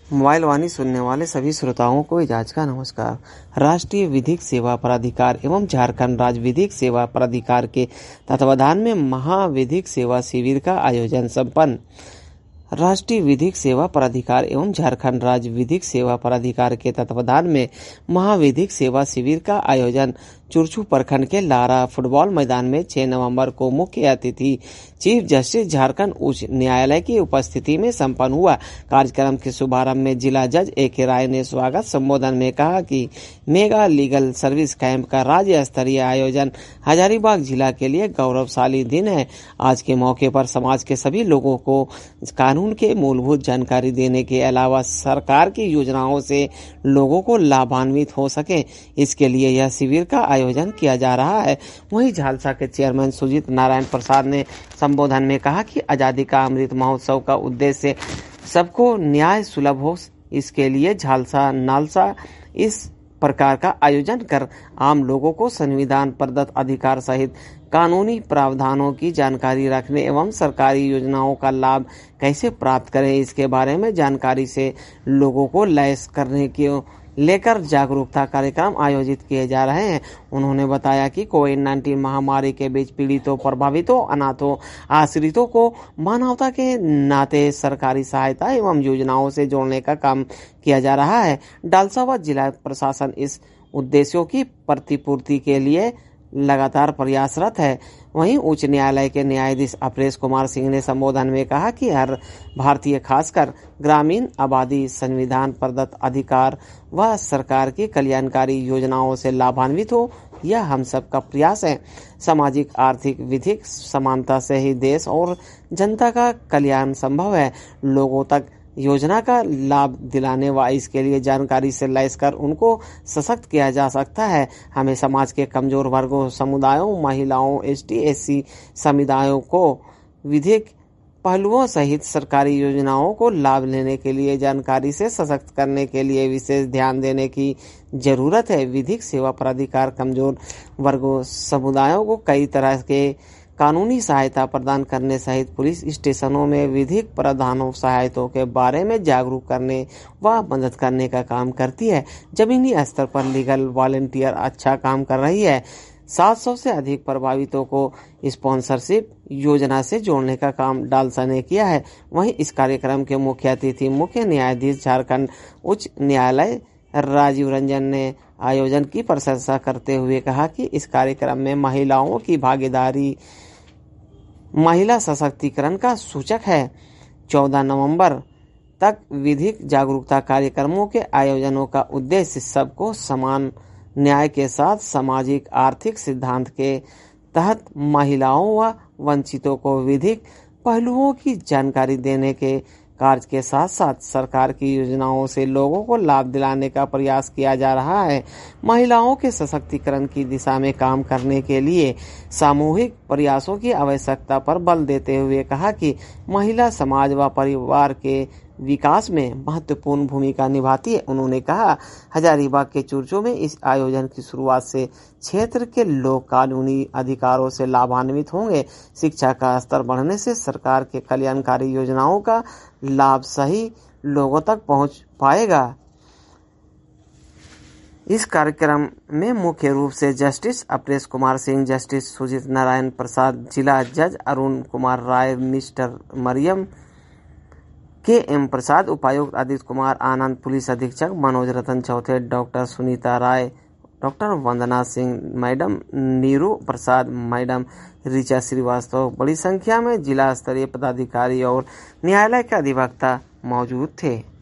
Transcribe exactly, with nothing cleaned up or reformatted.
Mobile वाणी सुनने वाले सभी श्रोताओं को इजाज का नमस्कार। राष्ट्रीय विधिक सेवा प्राधिकार एवं झारखंड राज्य विधिक सेवा प्राधिकार के तत्वावधान में महाविधिक सेवा शिविर का आयोजन संपन्न। राष्ट्रीय विधिक सेवा प्राधिकार एवं झारखंड राज्य विधिक सेवा प्राधिकार के तत्वावधान में महाविधिक सेवा शिविर का आयोजन चुरचू प्रखंड के लारा फुटबॉल मैदान में छह नवंबर को मुख्य अतिथि चीफ जस्टिस झारखंड उच्च न्यायालय की उपस्थिति में संपन्न हुआ। कार्यक्रम के शुभारंभ में जिला जज ए के राय ने स्वागत संबोधन में कहा कि मेगा लीगल सर्विस कैंप का राज्य स्तरीय आयोजन हजारीबाग जिला के लिए गौरवशाली दिन है। आज के मौके पर समाज के सभी लोगों को कानून के मूलभूत जानकारी देने के अलावा सरकार की योजनाओं से लोगों को लाभान्वित हो सके, इसके लिए यह शिविर का आयोजन किया जा रहा है। वहीं झालसा के चेयरमैन सुजीत नारायण प्रसाद ने संबोधन में कहा कि आजादी का अमृत महोत्सव का उद्देश्य सबको न्याय सुलभ हो, इसके लिए झालसा नालसा इस प्रकार का आयोजन कर आम लोगों को संविधान प्रदत्त अधिकार सहित कानूनी प्रावधानों की जानकारी रखने एवं सरकारी योजनाओं का लाभ कैसे प्राप्त करें, इसके बारे में जानकारी से लोगों को लैस करने की लेकर जागरूकता कार्यक्रम आयोजित किए जा रहे हैं। उन्होंने बताया कि कोविड नाइन्टीन महामारी के बीच पीड़ितों, प्रभावितों, अनाथों, आश्रितों को मानवता के नाते सरकारी सहायता एवं योजनाओं से जोड़ने का काम किया जा रहा है। डालसावा जिला प्रशासन इस उद्देश्यों की प्रतिपूर्ति के लिए लगातार प्रयासरत है। वहीं उच्च न्यायालय के न्यायाधीश अपरेश कुमार सिंह ने संबोधन में कहा कि हर भारतीय खासकर ग्रामीण आबादी संविधान प्रदत्त अधिकार व सरकार की कल्याणकारी योजनाओं से लाभान्वित हो, यह हम सब का प्रयास है। सामाजिक, आर्थिक, विधिक समानता से ही देश और जनता का कल्याण संभव है। लोगों तक योजना का लाभ दिलाने व इसके लिए जानकारी से लैस कर उनको सशक्त किया जा सकता है। हमें समाज के कमजोर वर्गों, समुदायों, महिलाओं, एस टी एस सी समुदायों को विधिक पहलुओं सहित सरकारी योजनाओं को लाभ लेने के लिए जानकारी से सशक्त करने के लिए विशेष ध्यान देने की जरूरत है। विधिक सेवा प्राधिकार कमजोर वर्गों, समुदायों को कई तरह के कानूनी सहायता प्रदान करने सहित पुलिस स्टेशनों में विधिक प्रावधानों सहायताओं के बारे में जागरूक करने व मदद करने का काम करती है। जमीनी स्तर पर लीगल वॉलंटियर अच्छा काम कर रही है। सात सौ से अधिक प्रभावितों को स्पॉन्सरशिप योजना से जोड़ने का काम डालसा ने किया है। वहीं इस कार्यक्रम के मुख्य अतिथि मुख्य न्यायाधीश झारखंड उच्च न्यायालय राजीव रंजन ने आयोजन की प्रशंसा करते हुए कहा कि इस कार्यक्रम में महिलाओं की भागीदारी महिला सशक्तिकरण का सूचक है। चौदह नवंबर तक विधिक जागरूकता कार्यक्रमों के आयोजनों का उद्देश्य सबको समान न्याय के साथ सामाजिक आर्थिक सिद्धांत के तहत महिलाओं व वंचितों को विधिक पहलुओं की जानकारी देने के कार्य के साथ साथ सरकार की योजनाओं से लोगों को लाभ दिलाने का प्रयास किया जा रहा है। महिलाओं के सशक्तिकरण की दिशा में काम करने के लिए सामूहिक प्रयासों की आवश्यकता पर बल देते हुए कहा कि महिला समाज व परिवार के विकास में महत्वपूर्ण भूमिका निभाती है। उन्होंने कहा, हजारीबाग के चुरचू में इस आयोजन की शुरुआत से क्षेत्र के लोग कानूनी अधिकारों से लाभान्वित होंगे। शिक्षा का स्तर बढ़ने से सरकार के कल्याणकारी योजनाओं का लाभ सही लोगों तक पहुंच पाएगा। इस कार्यक्रम में मुख्य रूप से जस्टिस अपरेश कुमार सिंह, जस्टिस सुजीत नारायण प्रसाद, जिला जज Arun Kumar Rai, mister Mariam K M प्रसाद, उपायुक्त आदित्य कुमार आनंद, पुलिस अधीक्षक Manoj Ratan Chauthe, doctor Sunita Rai, doctor Vandana Singh madam, Neeru Prasad madam, Richa Srivastava, बड़ी संख्या में जिला स्तरीय पदाधिकारी और न्यायालय के अधिवक्ता मौजूद थे।